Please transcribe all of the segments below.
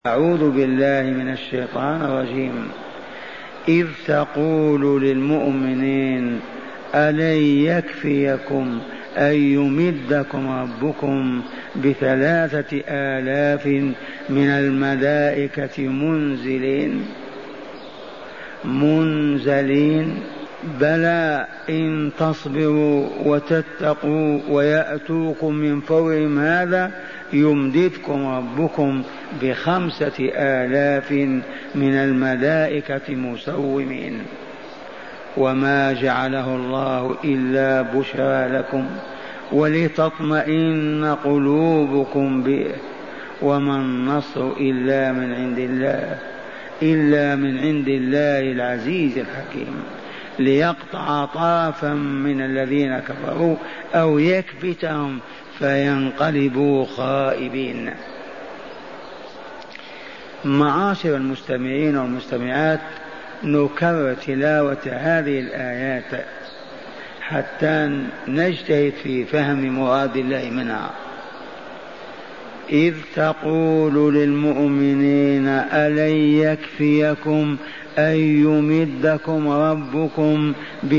أعوذ بالله من الشيطان الرجيم. إذ تقول للمؤمنين ألن يكفيكم أن يمدكم ربكم ب3,000 من الملائكة منزلين بلى إن تصبروا وتتقوا ويأتوكم من فورهم هذا يمددكم ربكم ب5,000 من الملائكة مسومين. وما جعله الله إلا بشرى لكم ولتطمئن قلوبكم به وما النصر إلا من عند الله العزيز الحكيم ليقطع طرفا من الذين كفروا أو يكبتهم فينقلبوا خائبين. معاشر المستمعين والمستمعات، نكرر تلاوة هذه الآيات حتى نجتهد في فهم مراد الله منها. إذ تقول للمؤمنين ألن يكفيكم أن يمدكم ربكم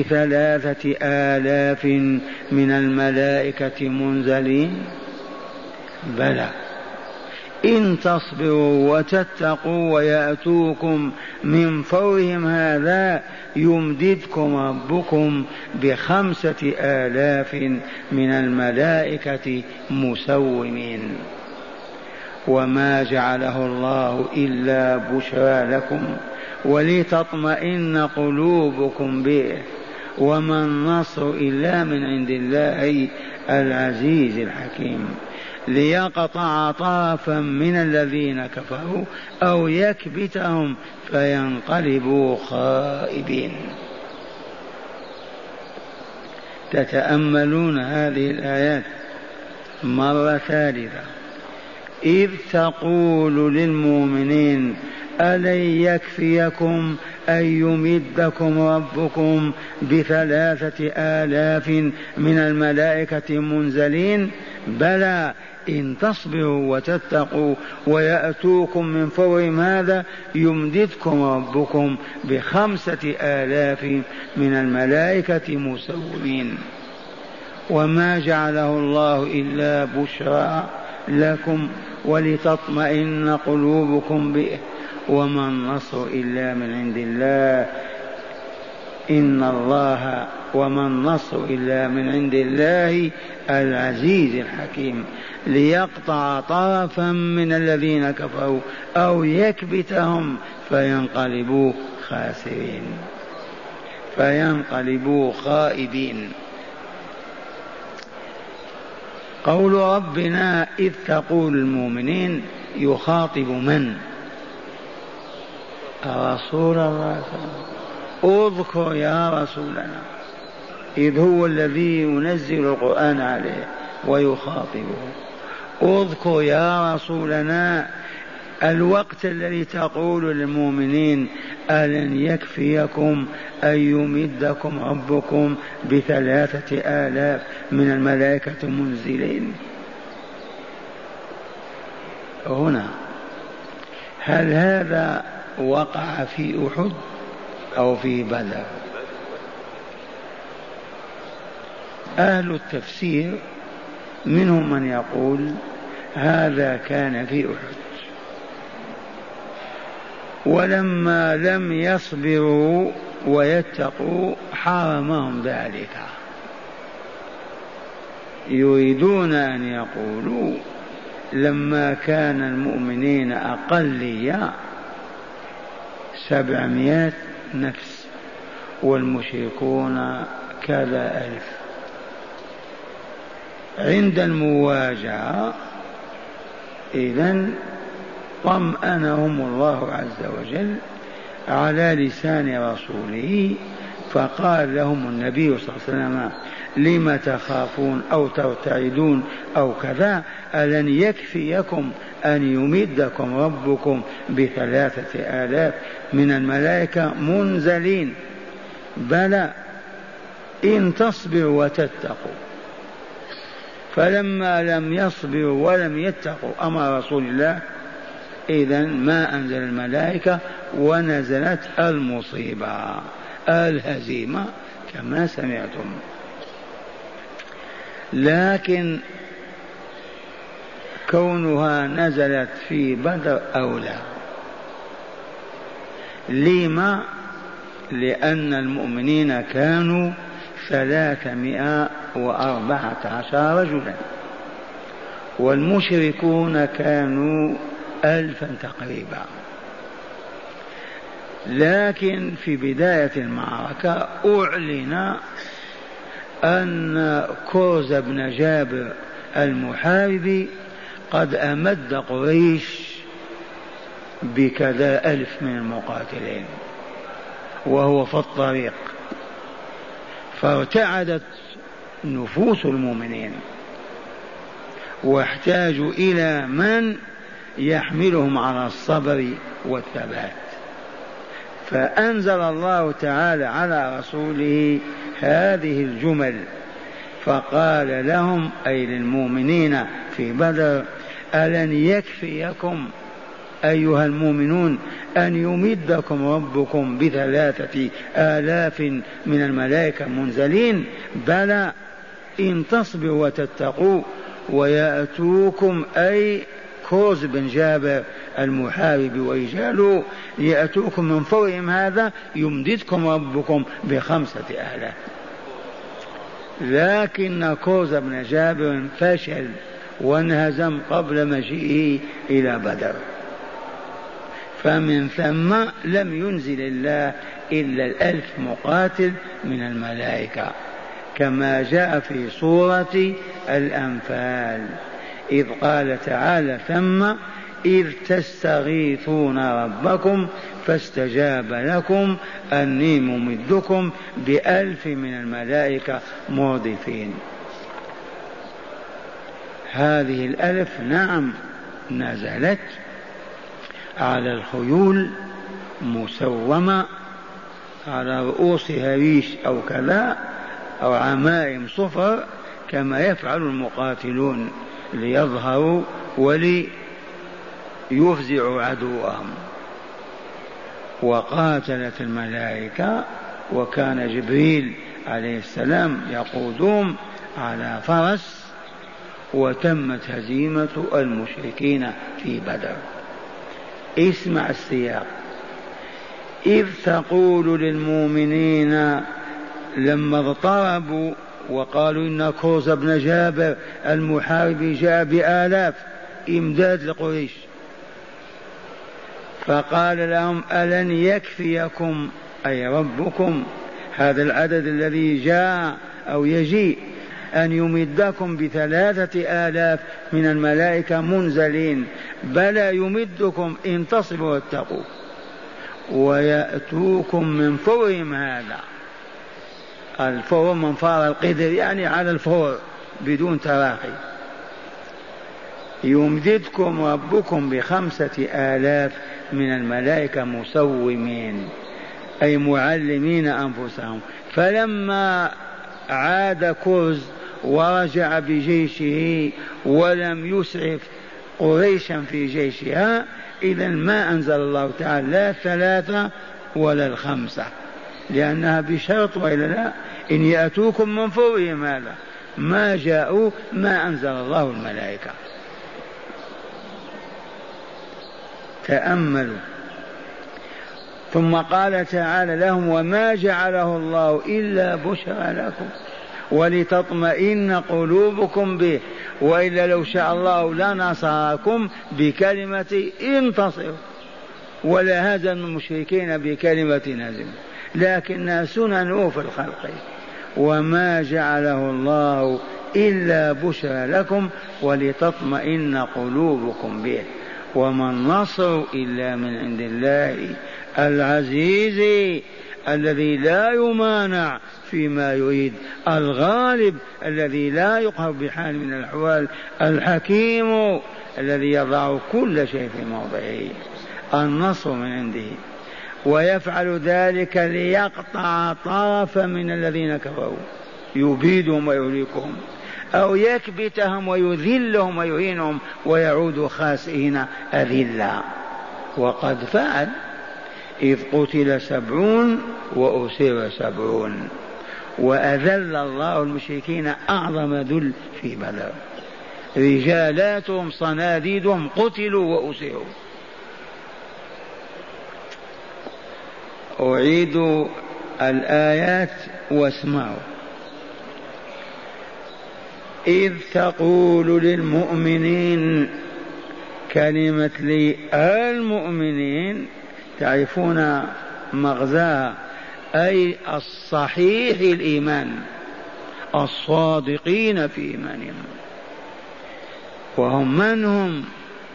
ب3,000 من الملائكة منزلين بلى إن تصبروا وتتقوا ويأتوكم من فورهم هذا يمددكم ربكم ب5,000 من الملائكة مسومين. وما جعله الله إلا بشرى لكم ولتطمئن قلوبكم به وما النصر إلا من عند الله العزيز الحكيم ليقطع طرفا من الذين كفروا أو يكبتهم فينقلبوا خائبين. تتأملون هذه الآيات مرة ثالثة. إذ تقول للمؤمنين ألن يكفيكم أن يمدكم ربكم ب3,000 من الملائكة منزلين بلى إن تصبروا وتتقوا ويأتوكم من فورهم هذا يمددكم ربكم ب5,000 من الملائكة مسومين. وما جعله الله إلا بشرى لكم ولتطمئن قلوبكم به وما النصر إلا من عند الله وما النصر إلا من عند الله العزيز الحكيم ليقطع طرفا من الذين كفروا أو يكبتهم فينقلبوا خاسرين فينقلبوا خائبين. قول ربنا إذ تقول المؤمنين يخاطب من؟ رسول الله. اذكر يا رسولنا، إذ هو الذي ينزل القرآن عليه ويخاطبه. اذكر يا رسولنا الوقت الذي تقول للمؤمنين ألن يكفيكم أن يمدكم ربكم ب3,000 من الملائكة منزلين. هنا هل هذا وقع في أحد أو في بدر؟ أهل التفسير منهم من يقول هذا كان في أحد، ولما لم يصبروا ويتقوا حرمهم ذلك. يريدون أن يقولوا لما كان المؤمنين أقلية 700 نفس والمشركون كذا 1000، عند المواجهة إذن طمأنهم الله عز وجل على لسان رسوله فقال لهم النبي صلى الله عليه وسلم لم تخافون أو ترتعدون أو كذا ألن يكفيكم أن يمدكم ربكم ب3,000 من الملائكة منزلين بلى إن تصبروا وتتقوا. فلما لم يصبروا ولم يتقوا أمر رسول الله إذن ما أنزل الملائكة ونزلت المصيبة الهزيمة كما سمعتم. لكن كونها نزلت في بدر أولى. لما؟ لأن المؤمنين كانوا 314 رجلا والمشركون كانوا 1000 تقريبا. لكن في بداية المعركة أعلن أن كوز بن جابر المحاربي قد أمد قريش بكذا 1000 من المقاتلين وهو في الطريق، فارتعدت نفوس المؤمنين واحتاجوا إلى من يحملهم على الصبر والثبات، فأنزل الله تعالى على رسوله هذه الجمل فقال لهم أي للمؤمنين في بدر: ألن يكفيكم أيها المؤمنون أن يمدكم ربكم ب3,000 من الملائكة منزلين؟ بلى إن تصبروا وتتقوا ويأتوكم، أي كوز بن جابر المحارب ورجاله، يأتوكم من فورهم هذا يمددكم ربكم ب5,000. لكن كوز بن جابر فشل وانهزم قبل مجيئه إلى بدر، فمن ثم لم ينزل الله إلا 1000 مقاتل من الملائكة كما جاء في سورة الأنفال إذ قال تعالى: ثم إذ تستغيثون ربكم فاستجاب لكم أني ممدكم ب1000 من الملائكة مردفين. هذه 1000 نعم نزلت على الخيول مسومة على رؤوسها ريش أو كذا أو عمائم صفر كما يفعل المقاتلون ليظهروا وليفزعوا عدوهم. وقاتلت الملائكة وكان جبريل عليه السلام يقودهم على فرس، وتمت هزيمة المشركين في بدر. اسمع السياق: إذ تقول للمؤمنين لما اضطربوا وقالوا إن كوز بن جابر المحاربي جاء ب1000 إمداد لقريش، فقال لهم: ألن يكفيكم أي ربكم هذا العدد الذي جاء أو يجيء أن يمدكم ب3,000 من الملائكة منزلين؟ بلى يمدكم إن تصبروا واتقوا ويأتوكم من فورهم هذا. الفور من فار القدر، يعني على الفور بدون تراخي. يمددكم ربكم ب5,000 من الملائكة مسومين أي معلمين أنفسهم. فلما عاد كوز ورجع بجيشه ولم يسعف قريشا في جيشها، إذن ما أنزل الله تعالى لا 3 ولا 5، لأنها بشرط وإلا لا إن يأتوكم من فورهم هذا ما جاءوا ما أنزل الله الملائكة. تأملوا. ثم قال تعالى لهم: وما جعله الله إلا بشرى لكم ولتطمئن قلوبكم به، وإلا لو شاء الله لنصركم بكلمة انتصروا ولا هزم المشركين بكلمة نزم، لكنها سنن في الخلق. وما جعله الله إلا بشرى لكم ولتطمئن قلوبكم به، وما النصر إلا من عند الله العزيز الذي لا يمانع فيما يريد، الغالب الذي لا يقهر بحال من الأحوال، الحكيم الذي يضع كل شيء في موضعه. النصر من عنده، ويفعل ذلك ليقطع طرفا من الذين كفروا يبيدهم ويهلكهم. أو يكبتهم ويذلهم ويهينهم ويعودوا خاسئين أذلا. وقد فعل، إذ قتل 70 وأسر 70 وأذل الله المشركين أعظم ذل في بدر، رجالاتهم صناديدهم قتلوا وأسروا. أعيد الآيات واسمعوا. إذ تقول للمؤمنين، كلمة للمؤمنين تعرفون مغزاها، أي الصحيح الإيمان الصادقين في إيمانهم. وهم من هم؟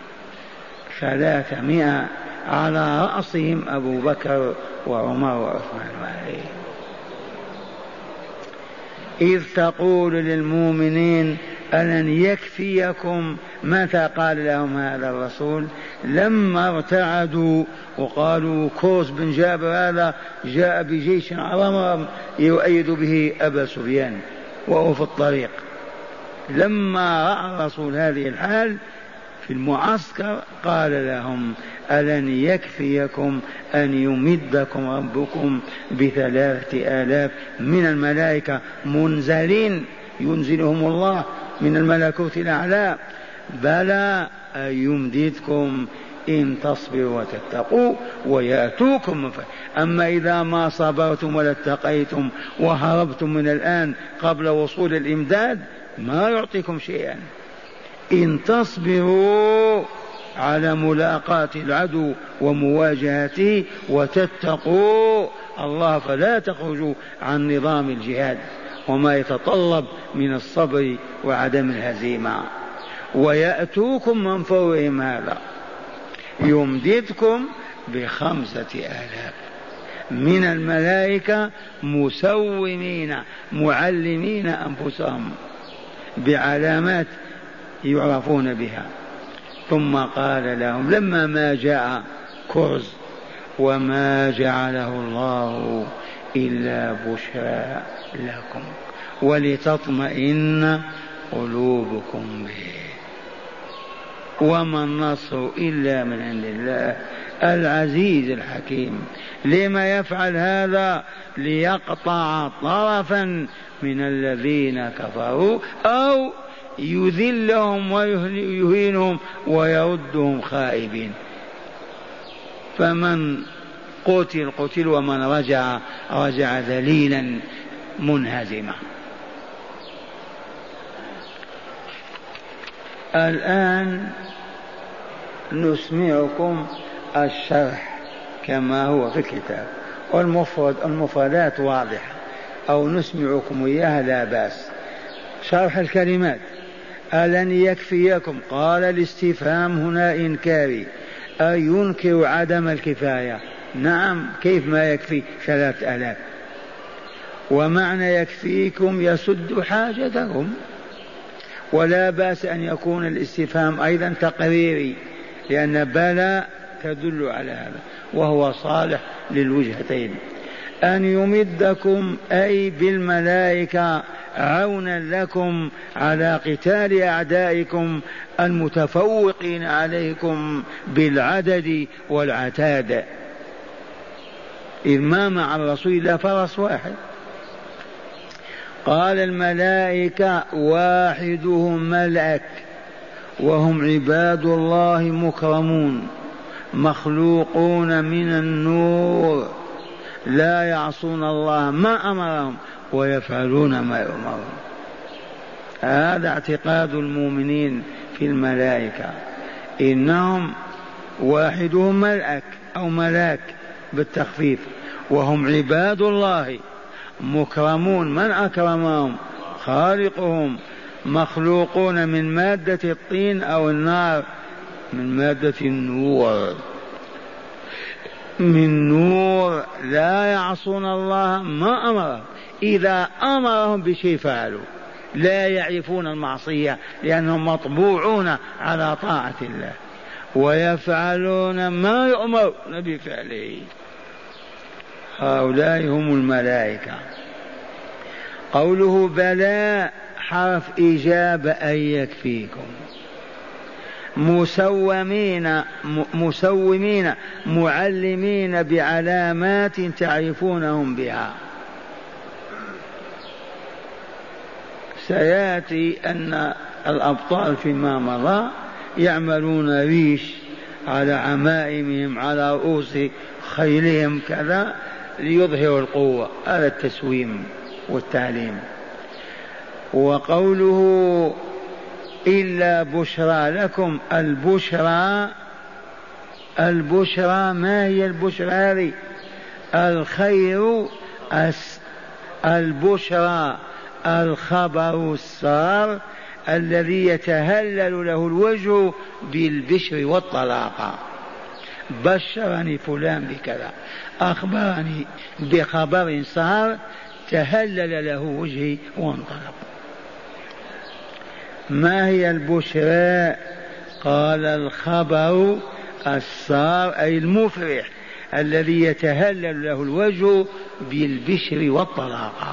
300 على رأسهم أبو بكر وعمر وعثمان وعلي. إذ تقول للمؤمنين ألن يكفيكم، متى قال لهم هذا الرسول؟ لما ارتعدوا وقالوا كوس بن جابر هذا جاء بجيش عظيم يؤيد به أبا سفيان وهو في الطريق. لما رأى الرسول هذه الحال في المعسكر قال لهم ألن يكفيكم أن يمدكم ربكم ب3,000 من الملائكة منزلين، ينزلهم الله من الملكوت الأعلى؟ بلى، أن يمددكم إن تصبروا وتتقوا ويأتوكم. أما إذا ما صبرتم ولا اتقيتم وهربتم من الآن قبل وصول الإمداد ما يعطيكم شيئا. إن تصبروا على ملاقاة العدو ومواجهته وتتقوا الله فلا تخرجوا عن نظام الجهاد وما يتطلب من الصبر وعدم الهزيمة. ويأتوكم من فورهم هذا، يمددكم ب5,000 من الملائكة مسومين معلمين أنفسهم بعلامات يعرفون بها. ثم قال لهم لما ما جاء كرز وما جعله الله إلا بشرى لكم ولتطمئن قلوبكم به وما النصر إلا من عند الله العزيز الحكيم. لما يفعل هذا؟ ليقطع طرفا من الذين كفروا أو يذلهم ويهينهم ويردهم خائبين. فمن قتل قتل ومن رجع رجع ذليلا منهزما. الآن نسمعكم الشرح كما هو في الكتاب، والمفردات واضحة أو نسمعكم إياها لا بأس. شرح الكلمات. ألن يكفيكم؟ قال الاستفهام هنا إنكاري، أي ينكر عدم الكفاية. نعم، كيف ما يكفي 3,000؟ ومعنى يكفيكم يسد حاجتكم، ولا بأس أن يكون الاستفهام أيضا تقريري، لأن بلى تدل على هذا وهو صالح للوجهتين. أن يمدكم أي بالملائكة عونا لكم على قتال أعدائكم المتفوقين عليكم بالعدد والعتاد، إذ ما مع الرسول إلا فرس واحد. قال الملائكة واحدهم ملك وهم عباد الله مكرمون مخلوقون من النور لا يعصون الله ما أمرهم ويفعلون ما يؤمرون. هذا اعتقاد المؤمنين في الملائكة، إنهم واحدهم ملك أو ملاك بالتخفيف، وهم عباد الله مكرمون. من أكرمهم؟ خالقهم. مخلوقون من مادة الطين أو النار، من مادة النور، من نور لا يعصون الله ما أمرهم، إذا أمرهم بشيء فعلوا، لا يعرفون المعصية لأنهم مطبوعون على طاعة الله، ويفعلون ما يؤمر بفعله. هؤلاء هم الملائكة. قوله بلى حرف إجابة أي يكفيكم، مسومين معلمين بعلامات تعرفونهم بها. سيأتي أن الأبطال فيما مضى يعملون ريش على عمائمهم على رؤوس خيلهم كذا ليظهروا القوة، هذا التسويم والتعليم. وقوله إلا بشرى لكم، البشرى ما هي البشرى هذه؟ الخير، البشرى الخبر السار الذي يتهلل له الوجه بالبشر والطلاقة. بشرني فلان بكذا، أخبرني بخبر سار تهلل له وجهي وانطلق. ما هي البشرى؟ قال الخبر السار أي المفرح الذي يتهلل له الوجه بالبشر والطلاقة،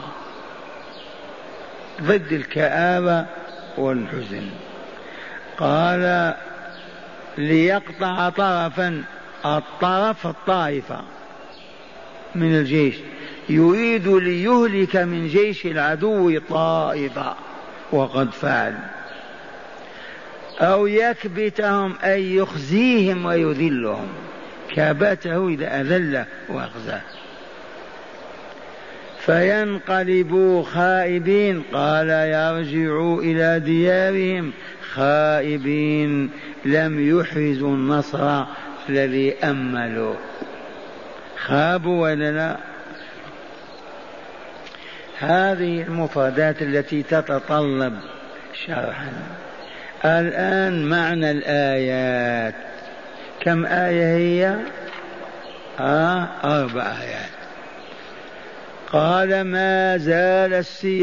ضد الكآبة والحزن. قال ليقطع طرفا، الطرف الطائفة من الجيش، يريد ليهلك من جيش العدو طائفة وقد فعل، أو يكبتهم أي يخزيهم ويذلهم، كبته إذا أذله وأخزاه، فينقلبوا خائبين. قال يرجعوا إلى ديارهم خائبين لم يحرزوا النصر الذي أملوا. خابوا ولا لا؟ هذه المفردات التي تتطلب شرحا. الآن معنى الآيات، كم آية هي؟ 4 آيات. قال ما زال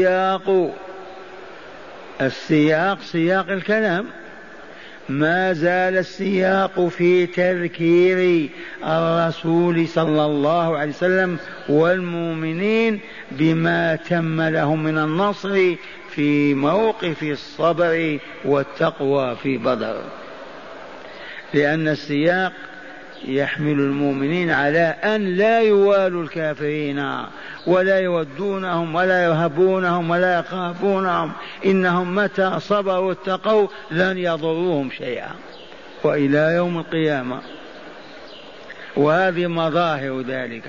السياق سياق الكلام، ما زال السياق في تذكير الرسول صلى الله عليه وسلم والمؤمنين بما تم لهم من النصر في موقف الصبر والتقوى في بدر، لأن السياق يحمل المؤمنين على أن لا يوالوا الكافرين ولا يودونهم ولا يرهبونهم ولا يخافونهم، إنهم متى صبروا واتقوا لن يضروهم شيئا وإلى يوم القيامة، وهذه مظاهر ذلك.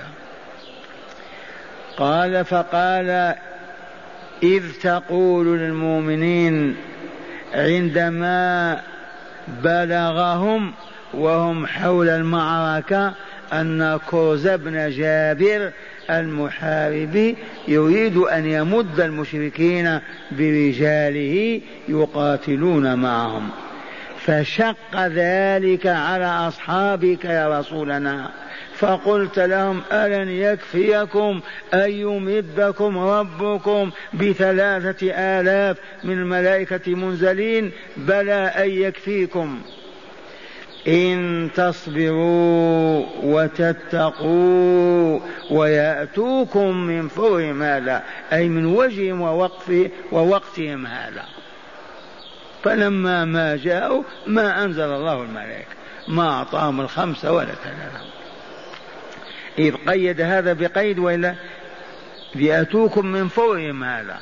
قال فقال إذ تقول للمؤمنين عندما بلغهم وهم حول المعركة أن كرز بن جابر المحارب يريد أن يمد المشركين برجاله يقاتلون معهم، فشق ذلك على أصحابك يا رسولنا، فقلت لهم ألن يكفيكم أن يمدكم ربكم ب3,000 من الملائكة منزلين؟ بلى أن يكفيكم إن تصبروا وتتقوا ويأتوكم من فورهم هذا، أي من وجههم ووقتهم هذا. فلما ما جاءوا ما أنزل الله الملائكة، ما أعطاهم 5 ولا 3. إذ قيد هذا بقيد وإلا يأتوكم من فورهم هذا.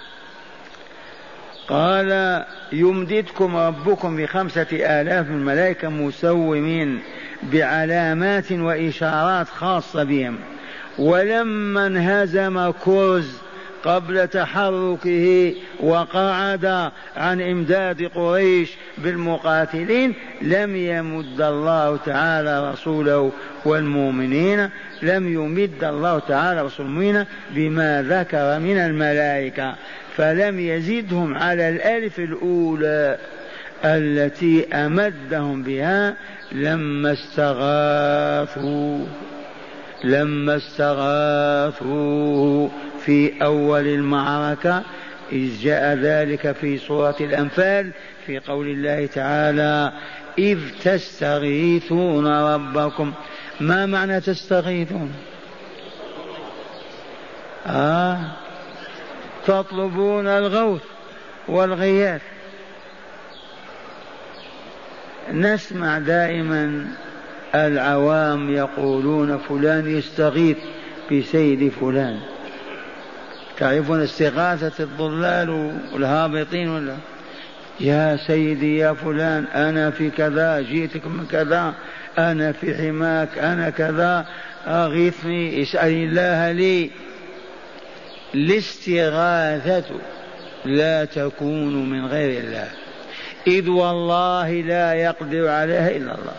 قال يمددكم ربكم ب5,000 من الملائكة مسومين بعلامات وإشارات خاصة بهم. ولما انهزم كرز قبل تحركه وقعد عن إمداد قريش بالمقاتلين لم يمد الله تعالى رسوله والمؤمنين، لم يمد الله تعالى رسول المؤمنين بما ذكر من الملائكة، فلم يزدهم على 1,000 الأولى التي أمدهم بها لما استغاثوا في أول المعركة، إذ جاء ذلك في سورة الأنفال في قول الله تعالى إذ تستغيثون ربكم. ما معنى تستغيثون؟ تطلبون الغوث، والغياث. نسمع دائما العوام يقولون فلان يستغيث بسيد فلان. تعرفون استغاثة الضلال والهابطين ولا؟ يا سيدي يا فلان أنا في كذا، جئتك من كذا، أنا في حماك، أنا كذا، أغثني، اسأل الله لي. الاستغاثة لا تكون من غير الله، إذ والله لا يقدر عليها إلا الله.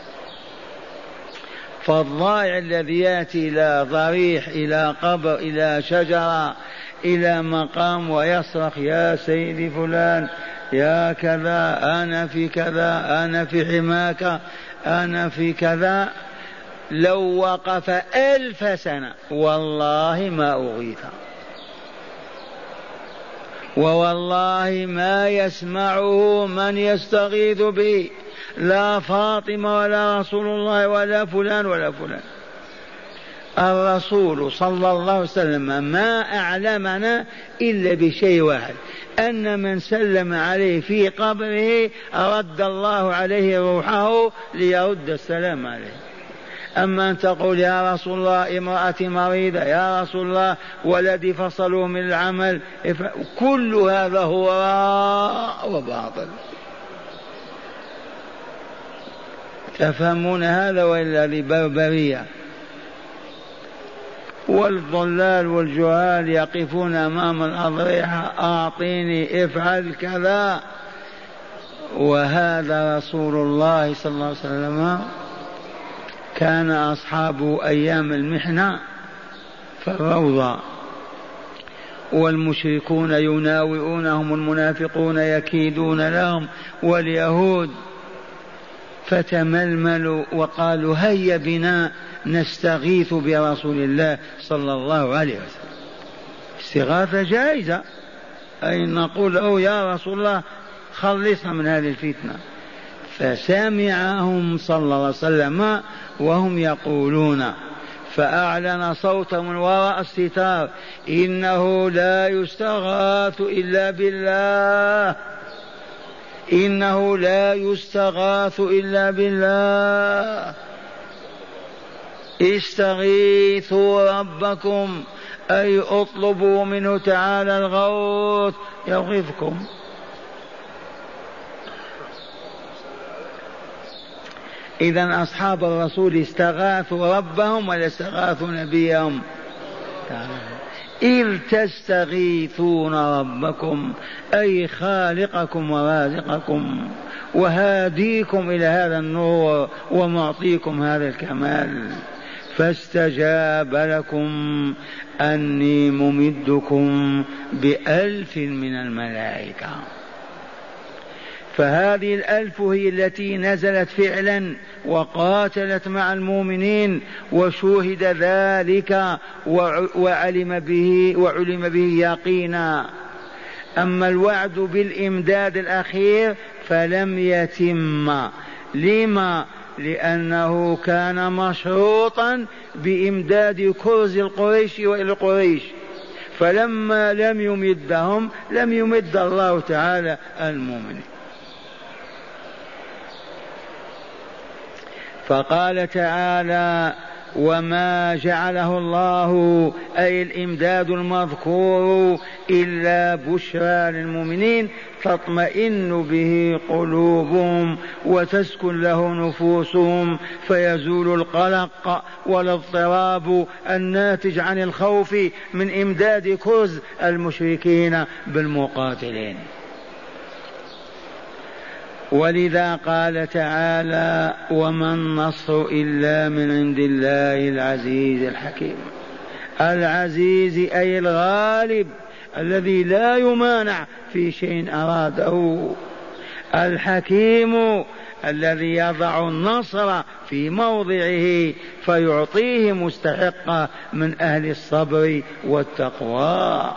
فالضائع الذي يأتي إلى ضريح، إلى قبر، إلى شجرة، إلى مقام ويصرخ يا سيدي فلان يا كذا، أنا في كذا، أنا في حماك، أنا في كذا، لو وقف 1000 سنة والله ما أغيث، ووالله ما يسمعه من يستغيث به، لا فاطمة ولا رسول الله ولا فلان ولا فلان. الرسول صلى الله عليه وسلم ما أعلمنا إلا بشيء واحد، أن من سلم عليه في قبره رد الله عليه روحه ليرد السلام عليه. أما أن تقول يا رسول الله امرأتي مريضة، يا رسول الله ولدي فصلوا من العمل، كل هذا هو وباطل. تفهمون هذا وإلا لبربرية؟ والضلال والجهال يقفون أمام الأضرحة أعطيني افعل كذا. وهذا رسول الله صلى الله عليه وسلم كان أصحابه أيام المحنة في الروضة والمشركون يناوئونهم، المنافقون يكيدون لهم واليهود، فتململوا وقالوا هيا بنا نستغيث برسول الله صلى الله عليه وسلم. استغاثة جائزة، أي نقول له يا رسول الله خلصنا من هذه الفتنة. فسمعهم صلى الله عليه وسلم وهم يقولون، فأعلن صوته من وراء الستار إنه لا يستغاث إلا بالله، إنه لا يستغاث إلا بالله، استغيثوا ربكم، أي اطلبوا منه تعالى الغوث يغيثكم. إذن أصحاب الرسول استغاثوا ربهم ولا استغاثوا نبيهم؟ إذ تستغيثون ربكم أي خالقكم ورازقكم وهاديكم إلى هذا النور ومعطيكم هذا الكمال، فاستجاب لكم أني ممدكم ب1000 من الملائكة. فهذه 1000 هي التي نزلت فعلا وقاتلت مع المؤمنين وشوهد ذلك وعلم به يقينا. أما الوعد بالإمداد الأخير فلم يتم. لما؟ لأنه كان مشروطا بإمداد كرز القريش وإلى قريش، فلما لم يمدهم لم يمد الله تعالى المؤمنين. فقال تعالى وما جعله الله أي الإمداد المذكور إلا بشرى للمؤمنين تطمئن به قلوبهم وتسكن له نفوسهم، فيزول القلق والاضطراب الناتج عن الخوف من إمداد كرز المشركين بالمقاتلين. ولذا قال تعالى وما النصر إلا من عند الله العزيز الحكيم. العزيز أي الغالب الذي لا يمانع في شيء أراده، الحكيم الذي يضع النصر في موضعه فيعطيه مستحق من أهل الصبر والتقوى،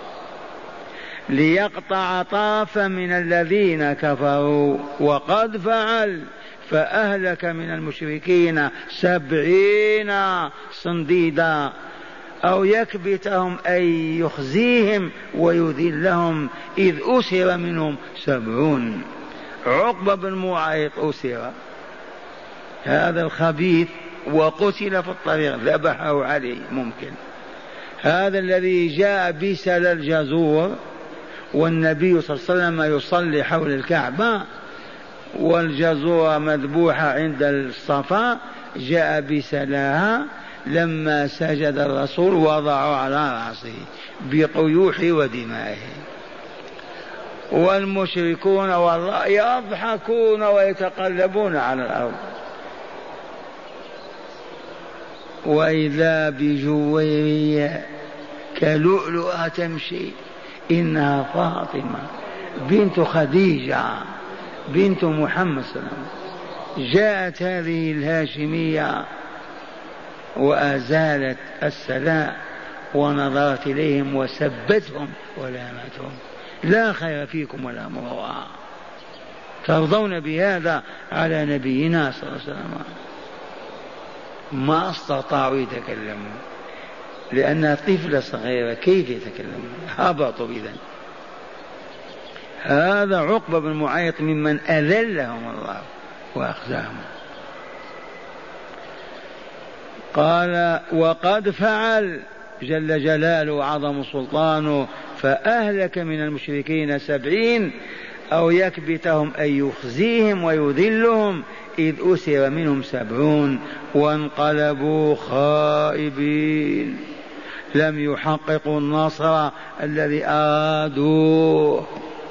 ليقطع طرفا من الذين كفروا، وقد فعل فأهلك من المشركين 70 صنديدا أو يكبتهم أي يخزيهم ويذلهم إذ أسر منهم 70. عقبة بن معيط أسر، هذا الخبيث، وقتل في الطريق، ذبحه علي ممكن. هذا الذي جاء بسل الجزور والنبي صلى الله عليه وسلم يصلي حول الكعبة والجزور مذبوحة عند الصفا، جاء بسلاها لما سجد الرسول وضعوا على رأسه بقيوح ودمائه. والمشركون والله يضحكون ويتقلبون على الأرض. وإذا بجويرية كلؤلؤة تمشي، إنها فاطمة بنت خديجة بنت محمد صلى الله عليه وسلم. جاءت هذه الهاشمية وأزالت السلاء ونظرت إليهم وسبتهم ولامتهم: لا خير فيكم ولا مروءة. ترضون بهذا على نبينا صلى الله عليه وسلم؟ ما استطاعوا يتكلموا لأنها طفلة صغيرة، كيف يتكلمون؟ هبطوا إذن. هذا عقبة بن معيط ممن أذلهم الله وأخزاهم. قال: وقد فعل جل جلاله وعظم سلطانه فأهلك من المشركين 70 أو يكبتهم أي يخزيهم ويذلهم إذ أسر منهم 70 وانقلبوا خائبين، لم يحققوا النصر الذي أرادوه.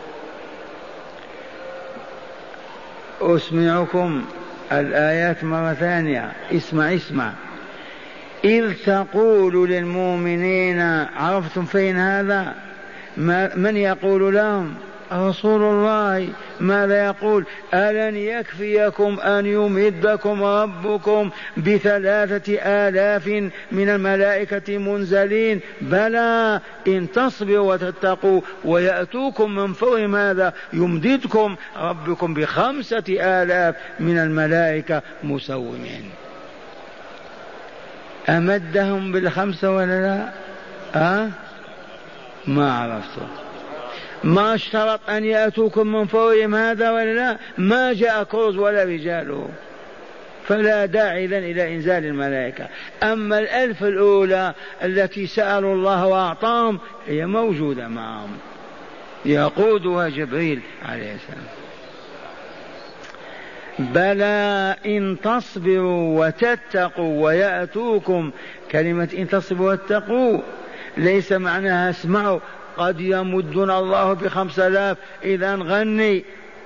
أسمعكم الآيات مرة ثانية، اسمع. إذ تقول للمؤمنين، عرفتم فين هذا؟ من يقول لهم؟ رسول الله. ماذا يقول؟ ألن يكفيكم أن يمدكم ربكم ب3,000 من الملائكة منزلين؟ بلى إن تصبروا وتتقوا ويأتوكم من فوق ماذا يمددكم ربكم ب5,000 من الملائكة مسومين. أمدهم بال5 ولا لا؟ ما عرفتم. ما اشترط أن يأتوكم من فورهم هذا ولا لا؟ ما جاء كرز ولا رجاله، فلا داعي إذن إلى إنزال الملائكة. أما 1,000 الأولى التي سألوا الله وأعطاهم هي موجودة معهم، يقودها جبريل عليه السلام. بلى إن تصبروا وتتقوا ويأتوكم. كلمة إن تصبروا وتتقوا ليس معناها اسمعوا قد يمدنا الله ب5,000 إذا غني.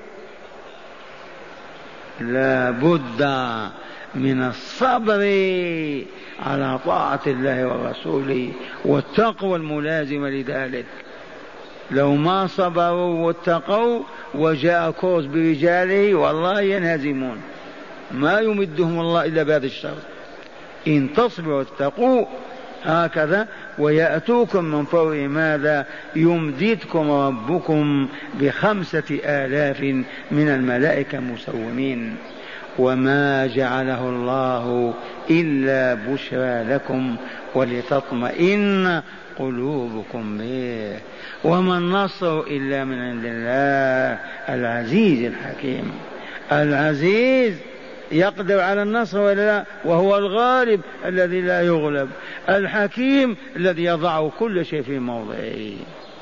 لا بد من الصبر على طاعة الله ورسوله والتقوى الملازمة لذلك. لو ما صبروا واتقوا وجاء كوز برجاله والله ينهزمون، ما يمدهم الله إلا بهذا الشرط: إن تصبروا واتقوا هكذا ويأتوكم من فوق ماذا يمددكم ربكم ب5,000 من الملائكة مسومين. وما جعله الله إلا بشرى لكم ولتطمئن قلوبكم به وما النصر إلا من عند الله العزيز الحكيم. العزيز يقدر على النصر ولا لا؟ وهو الغالب الذي لا يغلب، الحكيم الذي يضع كل شيء في موضعه.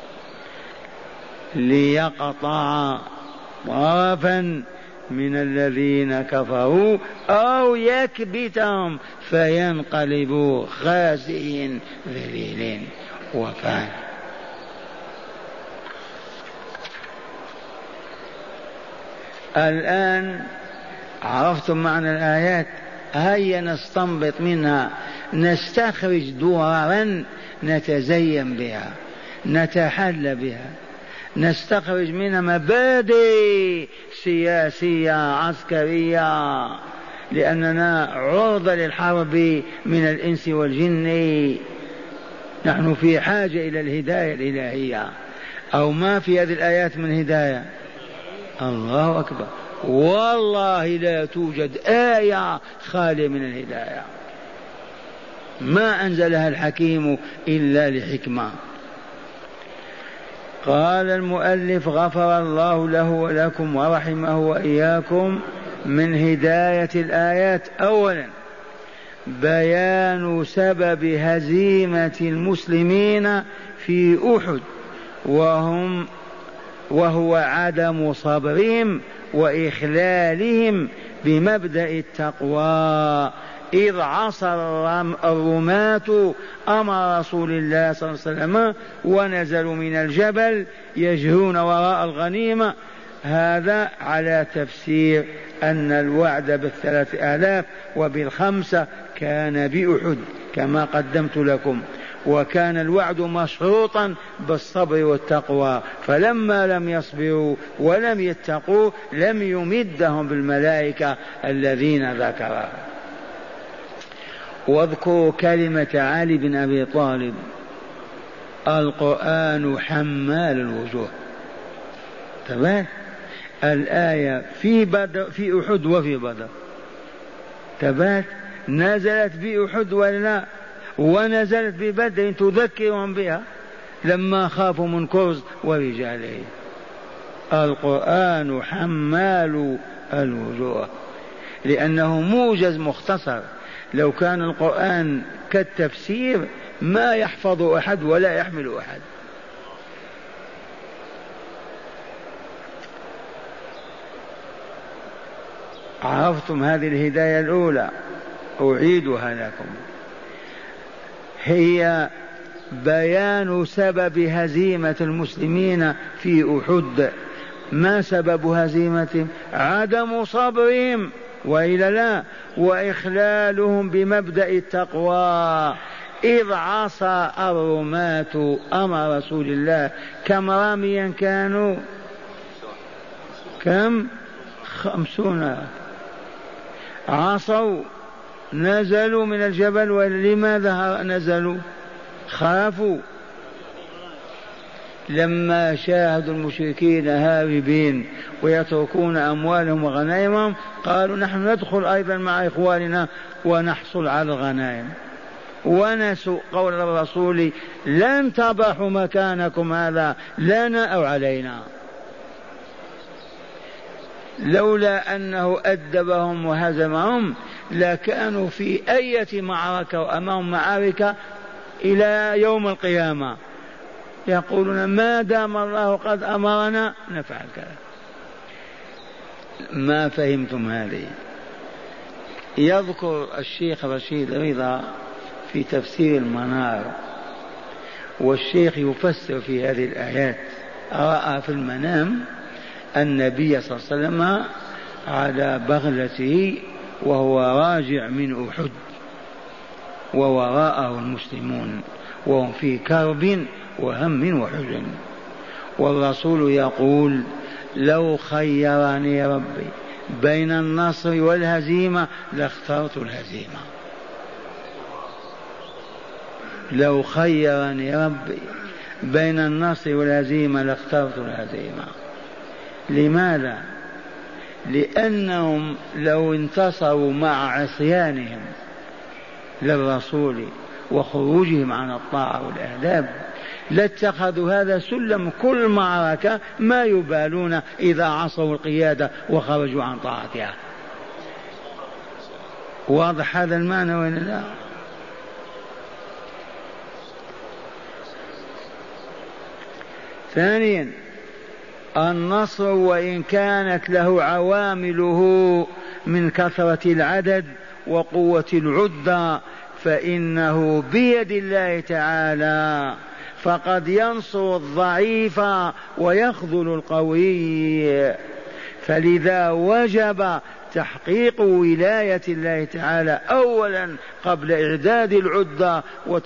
ليقطع طرفا من الذين كفروا أو يكبتهم فينقلبوا خاسئين ذليلين. وكان الآن عرفتم معنى الآيات، هيا نستنبط منها، نستخرج دورا نتزين بها، نتحلى بها، نستخرج منها مبادئ سياسية عسكرية، لأننا عرضة للحرب من الإنس والجن. نحن في حاجة إلى الهداية الإلهية، أو ما في هذه الآيات من هداية؟ الله أكبر، والله لا توجد آية خالية من الهداية. ما أنزلها الحكيم إلا لحكمة. قال المؤلف غفر الله له ولكم ورحمه وإياكم: من هداية الآيات أولا بيان سبب هزيمة المسلمين في أحد، وهو عدم صبرهم وإخلالهم بمبدأ التقوى، إذ عصى الرماة أمر رسول الله صلى الله عليه وسلم ونزلوا من الجبل يجهون وراء الغنيمة. هذا على تفسير أن الوعد ب3,000 وب5 كان بأحد كما قدمت لكم، وكان الوعد مشروطا بالصبر والتقوى، فلما لم يصبروا ولم يتقوا لم يمدهم بالملائكة الذين ذكرها. واذكروا كلمة علي بن أبي طالب: القرآن حمال الوجوه. تمام. الآية في بدر، في أحد وفي بدر، تبات نزلت بأحد ولا ونزلت ببدر تذكرهم بها لما خافوا من كرز ورجاله. القرآن حمال الوجوه لأنه موجز مختصر. لو كان القرآن كالتفسير ما يحفظ أحد ولا يحمل أحد. عرفتم هذه الهداية الأولى؟ أعيدها لكم، هي بيان سبب هزيمة المسلمين في أحد. ما سبب هزيمتهم؟ عدم صبرهم وإلا لا، وإخلالهم بمبدأ التقوى، إذ عصى الرماة أمر رسول الله. كم راميا كانوا؟ كم؟ 50. عصوا، نزلوا من الجبل. ولماذا نزلوا؟ خافوا. لما شاهدوا المشركين هاربين ويتركون أموالهم وغنائمهم قالوا نحن ندخل أيضا مع إخواننا ونحصل على الغنائم، ونسوا قول الرسول: لن تبرحوا مكانكم هذا لنا أو علينا. لولا أنه أدبهم وهزمهم لكانوا في أي معركة وأمام معارك إلى يوم القيامة يقولون ما دام الله قد أمرنا نفعل كذا. ما فهمتم هذه؟ يذكر الشيخ رشيد رضا في تفسير المنار، والشيخ يفسر في هذه الآيات: رأى في المنام النبي صلى الله عليه وسلم على بغلته وهو راجع من أحد ووراءه المسلمون وهم في كرب وهم وحزن، والرسول يقول: لو خيرني ربي بين النصر والهزيمة لاخترت الهزيمة. لو خيرني ربي بين النصر والهزيمة لاخترت الهزيمة. لماذا؟ لأنهم لو انتصروا مع عصيانهم للرسول وخروجهم عن الطاعة والآداب لاتخذوا هذا سلم كل معركة، ما يبالون إذا عصوا القيادة وخرجوا عن طاعتها. واضح هذا المعنى ولا لا؟ ثانيا النصر وإن كانت له عوامله من كثرة العدد وقوة العدة فإنه بيد الله تعالى، فقد ينصر الضعيف ويخذل القوي. فلذا وجب تحقيق ولاية الله تعالى أولا قبل إعداد العدة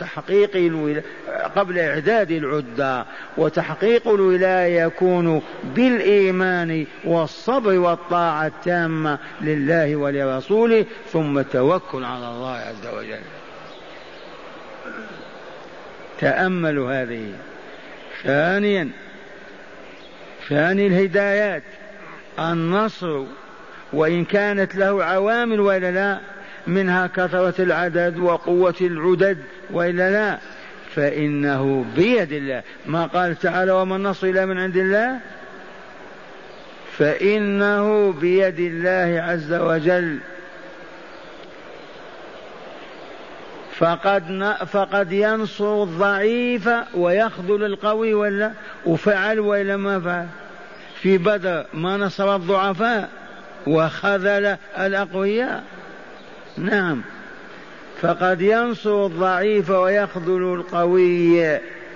قبل إعداد العدة. وتحقيق الولاية يكون بالإيمان والصبر والطاعة التامة لله ولرسوله، ثم التوكل على الله عز وجل. تأملوا هذه. ثاني الهدايات النصر وإن كانت له عوامل ولا لا، منها كثرة العدد وقوة العدد وإلا لا، فإنه بيد الله. ما قال تعالى وما النصر إلا من عند الله، فإنه بيد الله عز وجل. فقد ينصر الضعيف ويخذل القوي، ولا وفعل وإلا ما فعل؟ في بدر ما نصر الضعفاء وخذل الأقوياء؟ نعم، فقد ينصر الضعيف ويخذل القوي.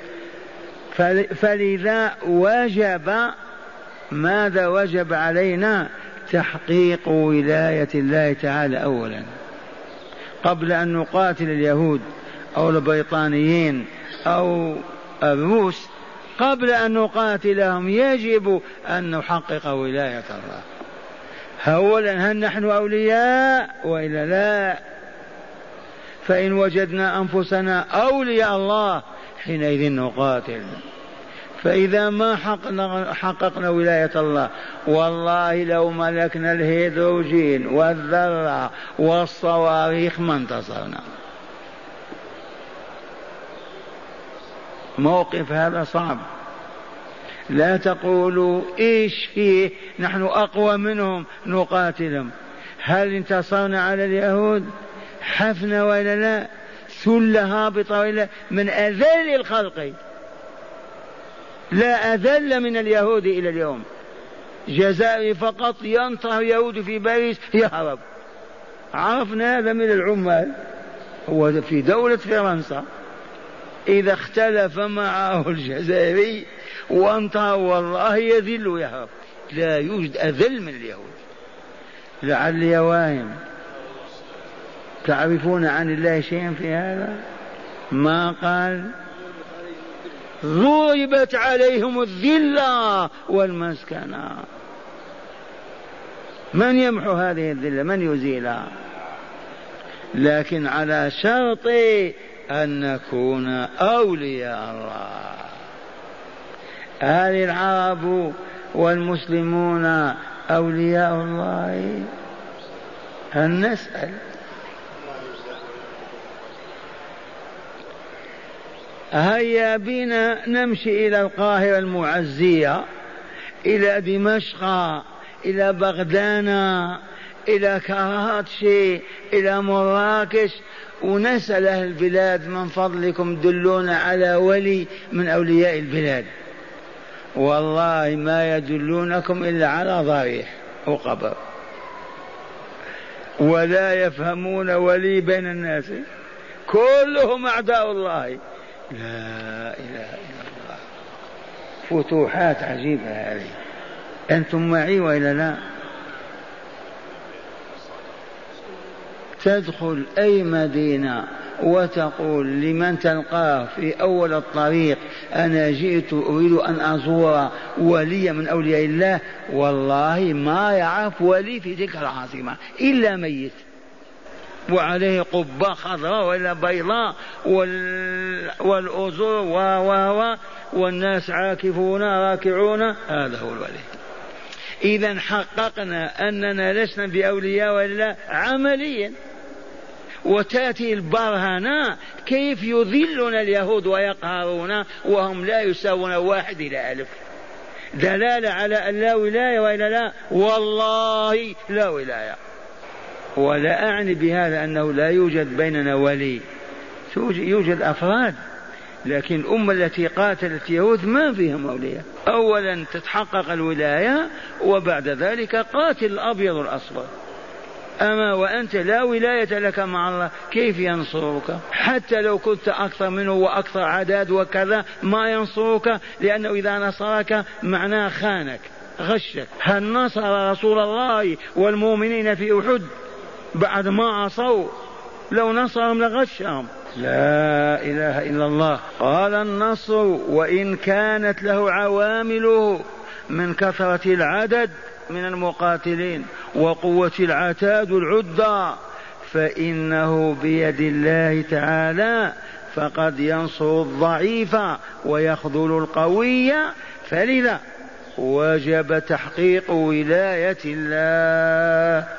فلذا وجب، ماذا وجب علينا؟ تحقيق ولاية الله تعالى أولا قبل أن نقاتل اليهود أو البريطانيين أو الروس. قبل أن نقاتلهم يجب أن نحقق ولاية الله أولا. هل نحن أولياء وإلا لا؟ فإن وجدنا أنفسنا أولياء الله حينئذ نقاتل. فإذا ما حققنا ولاية الله، والله لو ملكنا الهيدروجين والذرة والصواريخ ما انتصرنا. موقف هذا صعب. لا تقولوا إيش فيه نحن أقوى منهم نقاتلهم. هل انتصرنا على اليهود؟ حفنا ولا لا؟ ثلة هابطة ولا؟ من أذل الخلق، لا أذل من اليهود إلى اليوم. جزائري فقط ينطر يهود في باريس يهرب. عرفنا هذا من العمال. هو في دولة فرنسا إذا اختلف معه الجزائري وانطر والله يذل ويهرب. لا يوجد أذل من اليهود. لعلي واهم. تعرفون عن الله شيئا في هذا؟ ما قال ضربت عليهم الذلة والمسكنة. من يمحو هذه الذلة؟ من يزيلها؟ لكن على شرط أن نكون أولياء الله. هل العرب والمسلمون أولياء الله؟ هل نسأل؟ هيا بنا نمشي إلى القاهرة المعزية، إلى دمشق، إلى بغداد، إلى كراتشي، إلى مراكش، ونسأل أهل البلاد من فضلكم دلونا على ولي من أولياء البلاد. والله ما يدلونكم إلا على ضريح وقبر، ولا يفهمون ولي بين الناس، كلهم أعداء الله. لا إله إلا الله. فتوحات عجيبة هذه. أنتم معي وإلا لا؟ تدخل أي مدينة وتقول لمن تلقاه في أول الطريق أنا جئت أريد أن أزور ولي من أولياء الله، والله ما يعرف ولي في تلك العاصمة إلا ميت وعليه قبة خضراء ولا بيضاء والأزر والناس عاكفون راكعون. هذا هو الولي. إذا حققنا أننا لسنا بأولياء ولا عمليا. وتأتي البرهنة كيف يذلنا اليهود ويقهرون وهم لا يساوون 1 إلى 1000. دلالة على أن لا ولاية وإلا لا؟ والله لا ولاية. ولا أعني بهذا أنه لا يوجد بيننا ولي، يوجد أفراد، لكن الأمة التي قاتلت يهود ما فيهم أولياء. أولا تتحقق الولاية وبعد ذلك قاتل الأبيض والأصفر. أما وأنت لا ولاية لك مع الله كيف ينصرك؟ حتى لو كنت أكثر منه وأكثر عدد وكذا ما ينصرك، لأنه إذا نصرك معناه خانك غشك. هل نصر رسول الله والمؤمنين في أحد بعد ما عصوا؟ لو نصرهم لغشهم. لا إله إلا الله. قال النصر وإن كانت له عوامله من كثرة العدد من المقاتلين وقوة العتاد العدة فإنه بيد الله تعالى، فقد ينصر الضعيف ويخذل القوي. فلذا وجب تحقيق ولاية الله.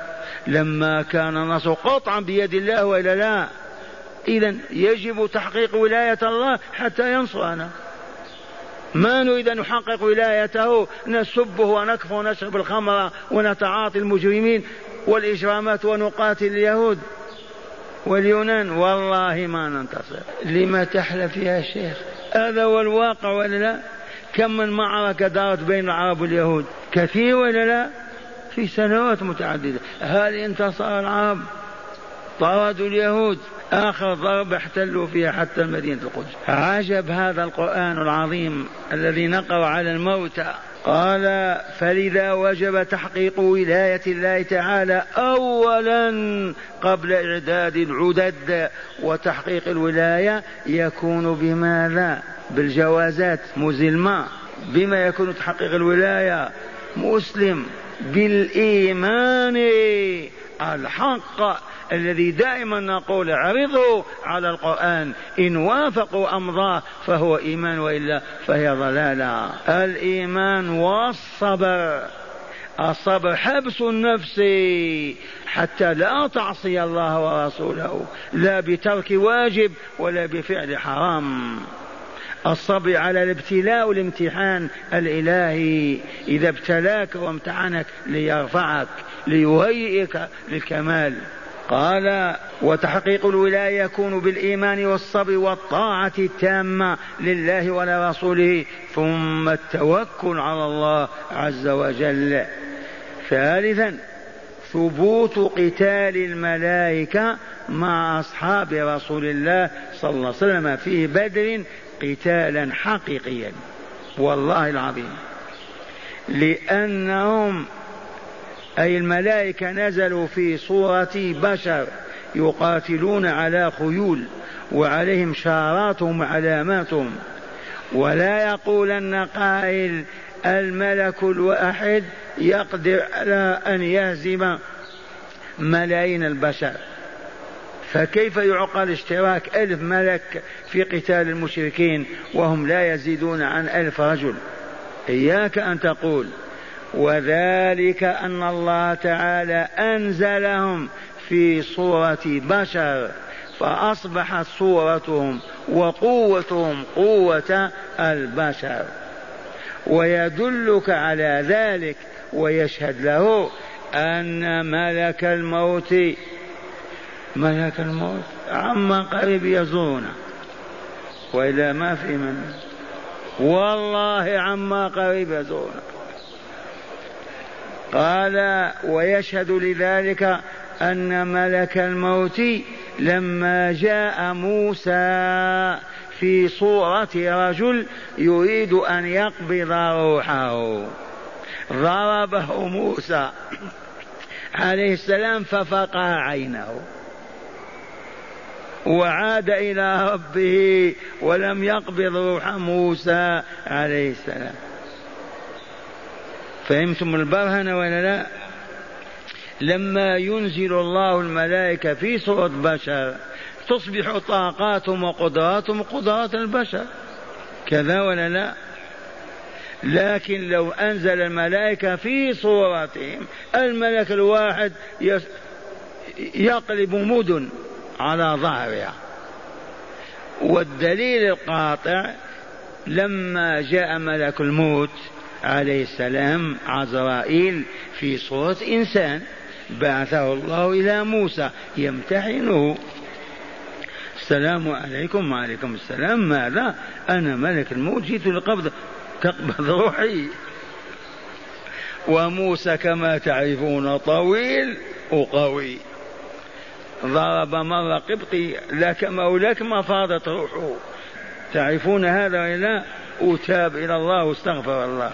لما كان النصر قطعا بيد الله وإلا لا؟ إذن يجب تحقيق ولاية الله حتى ينصرنا. ما نريد أن نحقق ولايته نسبه ونكفر ونشرب الخمر ونتعاطي المجرمين والإجرامات ونقاتل اليهود واليونان، والله ما ننتصر. لما تحلف يا شيخ؟ هذا هو الواقع ولا لا؟ كم من معركة دارت بين العرب واليهود؟ كثير ولا لا؟ في سنوات متعددة. هل انتصر العرب؟ طردوا اليهود، آخر ضرب احتلوا فيها حتى مدينة القدس. عجب هذا القرآن العظيم الذي نقر على الموتى. قال فلذا وجب تحقيق ولاية الله تعالى أولا قبل إعداد العدد. وتحقيق الولاية يكون بماذا؟ بالجوازات مزلمة. بما يكون تحقيق الولاية؟ مسلم بالإيمان الحق الذي دائما نقول اعرضوا على القرآن، إن وافقوا أمضاه فهو إيمان وإلا فهي ضلالة. الإيمان والصبر. الصبر حبس النفس حتى لا تعصي الله ورسوله، لا بترك واجب ولا بفعل حرام. الصبر على الابتلاء والامتحان الإلهي، إذا ابتلاك وامتحنك ليرفعك ليهيئك للكمال. قال وتحقيق الولاية يكون بالإيمان والصبر والطاعة التامة لله ولرسوله، ثم التوكل على الله عز وجل. ثالثا ثبوت قتال الملائكة مع أصحاب رسول الله صلى الله عليه وسلم في بدر قتالا حقيقيا والله العظيم، لأنهم أي الملائكة نزلوا في صورة بشر يقاتلون على خيول وعليهم شاراتهم وعلاماتهم. ولا يقولن قائل الملك الواحد يقدر على أن يهزم ملايين البشر، فكيف يعقل اشتراك 1000 ملك في قتال المشركين وهم لا يزيدون عن 1000 رجل؟ إياك أن تقول. وذلك أن الله تعالى أنزلهم في صورة بشر فأصبحت صورتهم وقوتهم قوة البشر. ويدلك على ذلك ويشهد له أن ملك الموت عما قريب يزورنا، وإلا ما في من، والله عما قريب يزورنا. قال ويشهد لذلك أن ملك الموت لما جاء موسى في صورة رجل يريد أن يقبض روحه ضربه موسى عليه السلام ففقع عينه وعاد إلى ربه ولم يقبض روح موسى عليه السلام. فهمتم البرهنة ولا لا؟ لما ينزل الله الملائكة في صورة بشر تصبح طاقاتهم وقدراتهم قدرات البشر، كذا ولا لا؟ لكن لو أنزل الملائكة في صورتهم الملك الواحد يقلب مدن على ظهرها. والدليل القاطع لما جاء ملك الموت عليه السلام عزرائيل في صورة إنسان بعثه الله إلى موسى يمتحنه، السلام عليكم. وعليكم السلام. ماذا؟ أنا ملك الموت جئت لقبض تقبض روحي. وموسى كما تعرفون طويل وقوي، ضرب مرة قبطي لك مولاك ما فاضت روحه. تعرفون هذا ولا؟ وتاب إلى الله واستغفر الله.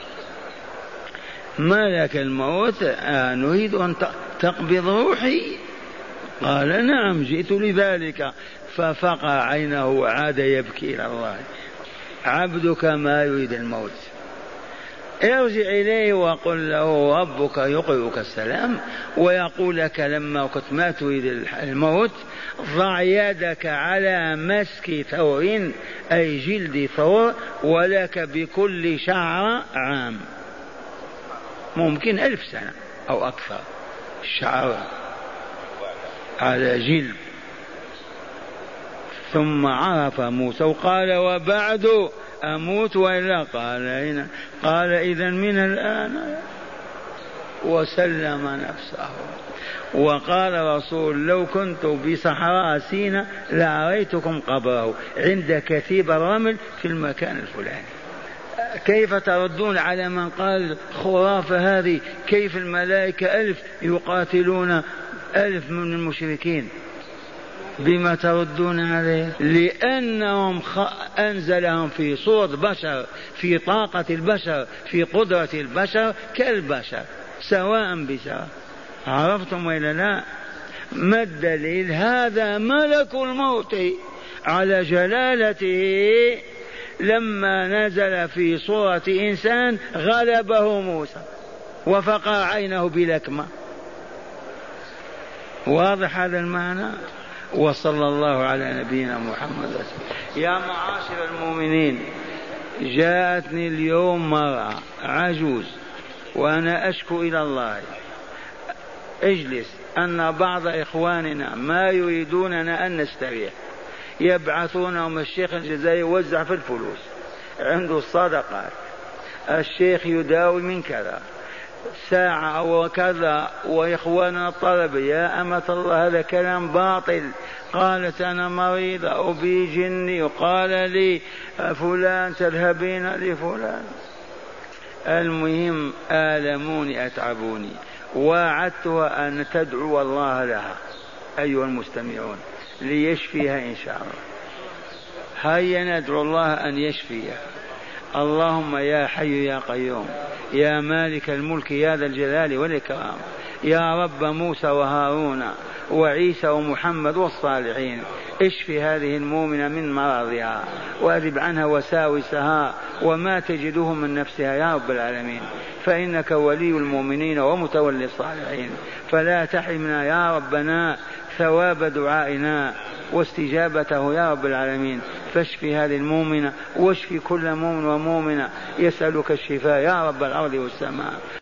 ملك الموت نريد أن تقبض روحي؟ قال نعم جئت لذلك، ففقع عينه وعاد يبكي إلى الله. عبدك ما يريد الموت، ارجع إليه وقل له ربك يقرئك السلام ويقول لك لما كنت ما تريد الموت ضع يدك على مسك ثور أي جلد ثور ولك بكل شعر عام، ممكن 1000 سنة أو أكثر. الشعر على جلب. ثم عرف موسى وقال وبعد أموت وإلا؟ قال هنا. قال إذن من الآن، وسلم نفسه. وقال رسول لو كنت بصحراء سيناء لأريتكم قبره عند كثيب الرمل في المكان الفلاني. كيف تردون على من قال خرافة هذه؟ كيف الملائكة 1000 يقاتلون 1000 من المشركين؟ بما تردون عليه؟ لأنهم أنزلهم في صورة بشر، في طاقة البشر، في قدرة البشر كالبشر سواء بسواء. عرفتم وإلا لا؟ ما الدليل؟ هذا ملك الموت على جلالته لما نزل في صورة إنسان غلبه موسى وفقع عينه بلكمة. واضح هذا المعنى؟ وصلى الله على نبينا محمد. يا معاشر المؤمنين، جاءتني اليوم مرأة عجوز وأنا أشكو إلى الله اجلس أن بعض إخواننا ما يريدوننا أن نستريح، يبعثونهم الشيخ الجزائري يوزع في الفلوس، عنده الصدقات، الشيخ يداوي من كذا ساعة وكذا، وإخواننا الطلبة يا أمة الله هذا كلام باطل. قالت أنا مريضة وبي جني، وقال لي فلان تذهبين لفلان. المهم آلموني أتعبوني، وعدتها أن تدعو الله لها أيها المستمعون ليشفيها إن شاء الله. هيا ندعو الله أن يشفيها. اللهم يا حي يا قيوم يا مالك الملك يا ذا الجلال والإكرام، يا رب موسى وهارون وعيسى ومحمد والصالحين، اشف هذه المؤمنة من مرضها وأذب عنها وساوسها وما تجده من نفسها يا رب العالمين، فإنك ولي المؤمنين ومتولي الصالحين، فلا تحرمنا يا ربنا ثواب دعائنا واستجابته يا رب العالمين. فاشف هذه المؤمنة واشف كل مؤمن ومؤمنة يسألك الشفاء يا رب الأرض والسماء.